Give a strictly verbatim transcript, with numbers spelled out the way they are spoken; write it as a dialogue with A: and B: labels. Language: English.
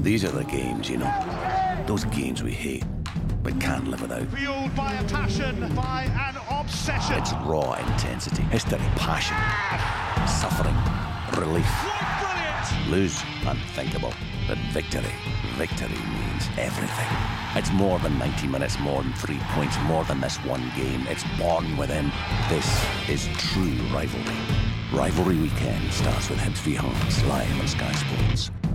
A: These are the games, you know. Those games we hate, but can't live without.
B: Fueled by a passion, by an obsession.
A: It's raw intensity, history, passion, suffering, relief.
B: What brilliant!
A: Lose, unthinkable. But victory, victory means everything. It's more than ninety minutes, more than three points, more than this one game. It's born within. This is true rivalry. Rivalry Weekend starts with Hibs v Hearts, live on Sky Sports.